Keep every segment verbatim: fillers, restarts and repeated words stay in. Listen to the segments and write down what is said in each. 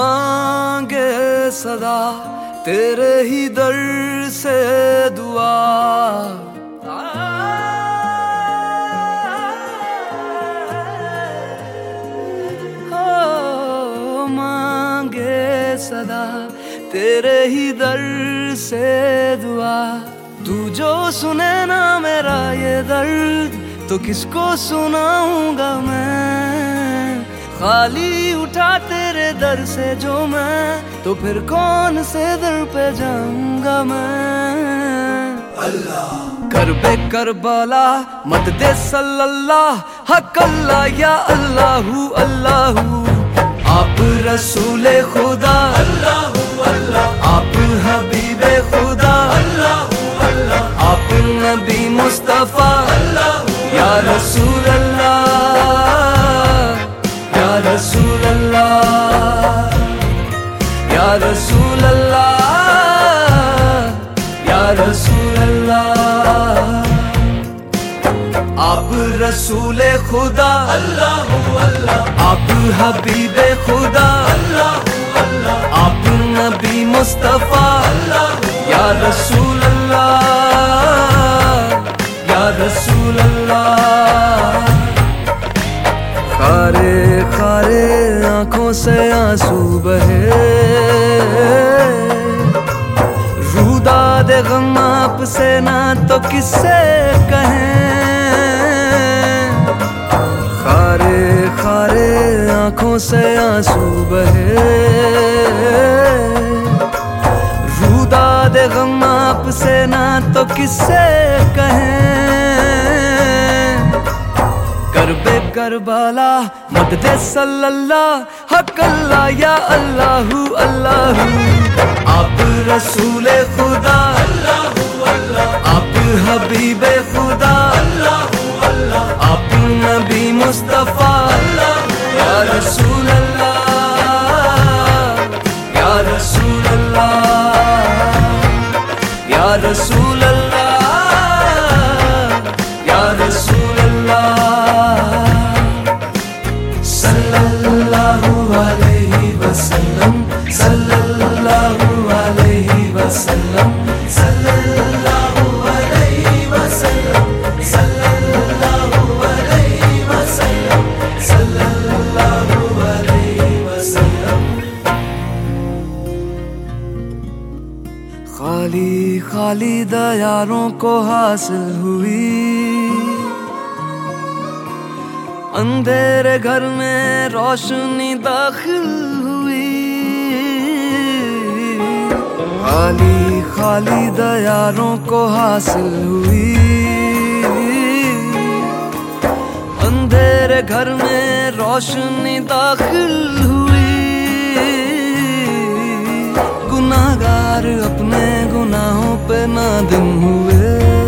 मांगे सदा तेरे ही दर से दुआ, हो मांगे सदा तेरे ही दर से दुआ। तू जो सुने ना मेरा ये दर्द तो किसको सुनाऊंगा मैं, खाली उठा तेरे दर से जो मैं तो फिर कौन से दर पे जाऊंगा मैं। अल्लाह कर बे करबला मत दे सल्लल्लाह हक अल्लाह या अल्लाहू अल्लाहू। आप रसूले खुदा अल्लाहू अल्लाह, आप हबीबे खुदा अल्लाहू अल्लाह, आप नबी मुस्तफा अल्लाहू या रसूल अल्लाह या रसूल अल्लाह या रसूल अल्लाह या रसूल अल्लाह। आप रसूले खुदा अल्लाहू अल्लाह, आप हबीबे खुदा अल्लाहू अल्लाह, आप नबी मुस्तफा अल्लाहू या रसूल अल्लाह या रसूल अल्लाह। खारे खारे आंखों से आंसू बहे, रूदा दे गम आपसे ना तो किससे कहें। खारे खारे आंखों से आंसू बहे, रूदा दे गम आपसे ना तो किससे कहें। कर बे करबला मत दे सल्लल्लाह हक अल्लाह या अल्लाहू अल्लाहू। आप रसूले खुदा अल्लाहू अल्लाह, आप हबीबे खुदा अल्लाहू अल्लाह, आप नबी मुस्तफा अल्लाह या रसूल अल्लाह या रसूल अल्लाह या रसूल अल्लाह या रसूल अल्लाह। सल्लल्लाहु अलैहि वसल्लम सल्लल्लाहु अलैहि वसल्लम सल्लल्लाहु अलैहि वसल्लम सल्लल्लाहु अलैहि वसल्लम सल्लल्लाहु अलैहि वसल्लम। खाली खाली दयारों को हासिल हुई, अंधेरे घर में रोशनी दाखिल हुई। खाली खाली दयारों को हासिल हुई, अंधेरे घर में रोशनी दाखिल हुई। गुनाहगार अपने गुनाहों पे नादिम हुए,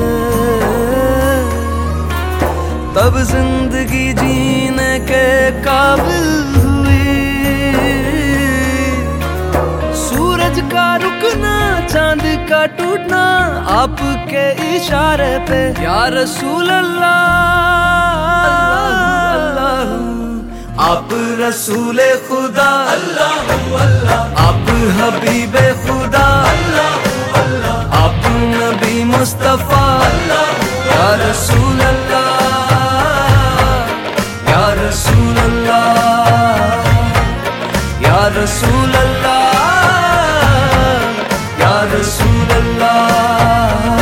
तब जिंदगी जीने के काबिल हुई। सूरज का रुकना चांद का टूटना आपके इशारे पे या रसूल अल्लाह अल्लाह। आप रसूले खुदा अल्लाहू अल्लाह, आप हबीबे खुदा अल्लाहू अल्लाह, आप नबी मुस्तफा अल्लाह या रसूल अल्लाह या रसूल अल्लाह या रसूल अल्लाह या रसूल अल्लाह।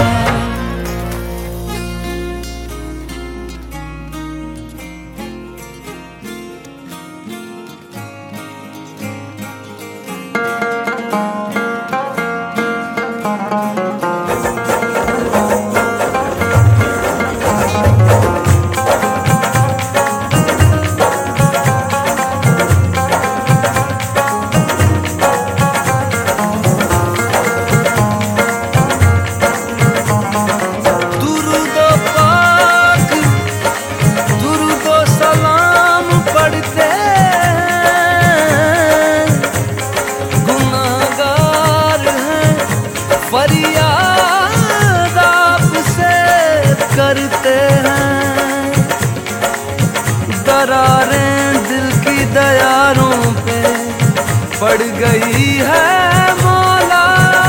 फरियाद आपसे करते हैं, दरारें दिल की दयारों पे पड़ गई है मौला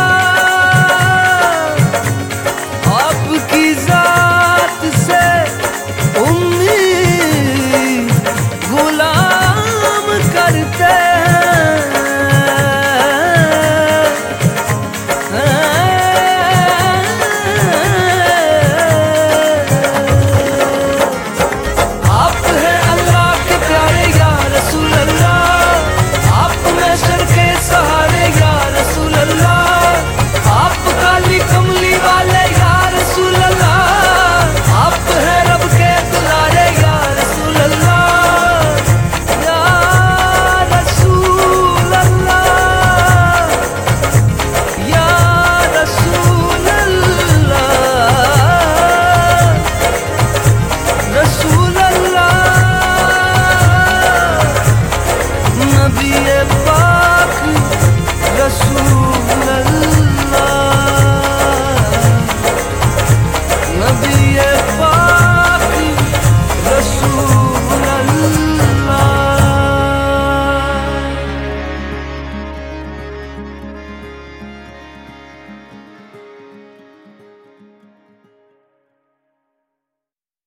आपकी जात से उम्मीद गुलाम करते सहारा